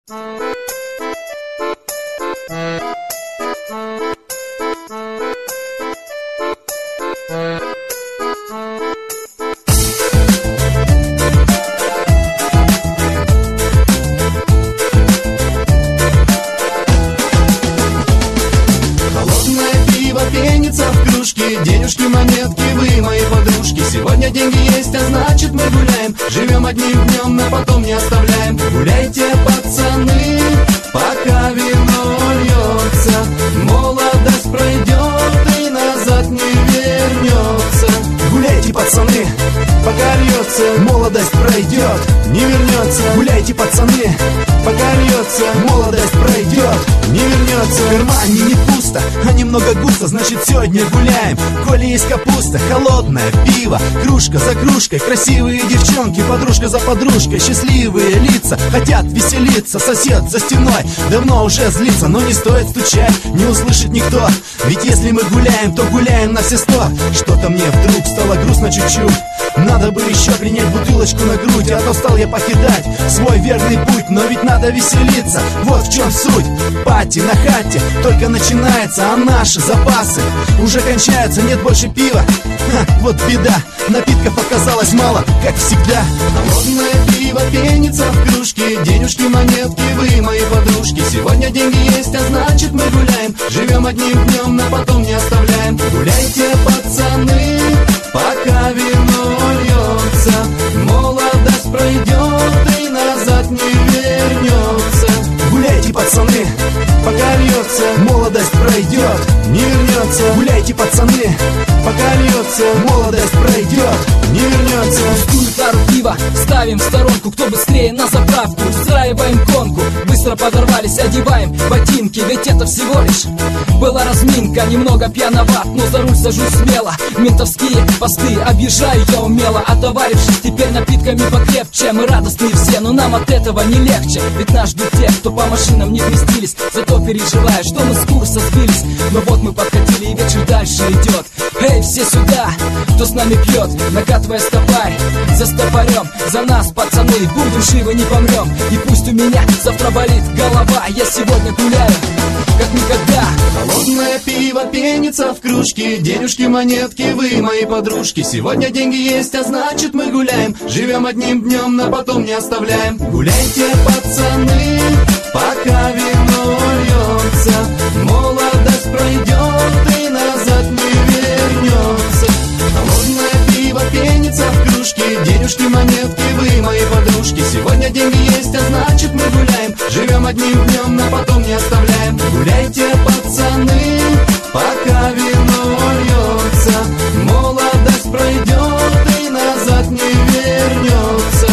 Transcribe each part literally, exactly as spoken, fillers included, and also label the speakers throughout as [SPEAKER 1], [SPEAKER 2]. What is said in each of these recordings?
[SPEAKER 1] Пенится в кружке, денежки, монетки, вы мои подружки. Сегодня деньги есть, а значит мы гуляем. Живем одним днем, но потом не оставляем. Гуляйте, пацаны, пока вино льется. Молодость пройдет и назад не вернется. Гуляйте, пацаны, пока льется. Молодость пройдет, не вернется. Гуляйте, пацаны, пока льется. Молодость пройдет, не вернется. В кармане не пусто, а немного густо, значит сегодня гуляем. Коли есть капуста, холодное пиво, кружка за кружкой, красивые девчонки, подружка за подружкой, счастливые лица, хотят веселиться. Сосед за стеной давно уже злится, но не стоит стучать, не услышит никто. Ведь если мы гуляем, то гуляем на все сто. Что-то мне вдруг стало грустно чуть-чуть. Надо бы еще принять бутылочку на грудь, а то стал я покидать свой верный путь. Но ведь надо веселиться, вот в чем суть. Пати на хате только начинается, а наши запасы уже кончаются, нет больше пива. Ха, вот беда, напитков оказалось мало, как всегда. Холодное пиво пенится в кружке, денежки, монетки, вы мои подружки. Сегодня деньги есть, а значит мы гуляем. Живем одним днем, но потом не оставляем. Гуляйте, пацаны, пока вино льется. Молодость пройдет и назад не вернется. Гуляйте, пацаны, пока льется. Молодость пройдет, не вернется. Гуляйте, пацаны, пока льется. Молодость пройдет, не вернется.
[SPEAKER 2] Пустую тару пива ставим в сторонку, кто быстрее на заправку. Устраиваем гонку, быстро подорвались, одеваем ботинки. Ведь это всего лишь была разминка. Немного пьяноват, но за руль сажусь смело. Ментовские посты объезжаю я умело. Отоварившись теперь напитками покрепче. Мы радостные все, но нам от этого не легче. Ведь нас ждут те, кто по машинам не вместились. Зато переживаю, что мы с курса сбились. Но вот мы подкатили и вечер дальше идет. Эй, все сюда, кто с нами пьет, накатывая стопарь за стопорем. За нас, пацаны, будем живы, не помрем. И пусть у меня завтра болит голова, я сегодня гуляю как никогда.
[SPEAKER 1] Холодное пиво пенится в кружке, денежки, монетки, вы мои подружки. Сегодня деньги есть, а значит мы гуляем. Живем одним днем, но потом не оставляем. Гуляйте, пацаны, пока вино льется. Молодость пройдет и назад не вернется. Холодное пиво пенится в кружке, денежки, монетки, вы мои подружки. Сегодня деньги есть, а значит мы гуляем. Живем одним днем, но потом не оставляем. Гуляйте, пацаны, пока вино льется. Молодость пройдет и назад не вернется.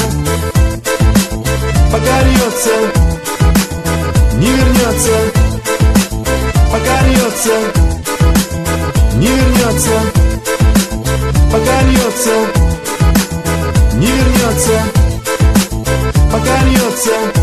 [SPEAKER 1] Пока льется, не вернется. Пока льется, не вернется. Пока льется, не вернется. Пока льется.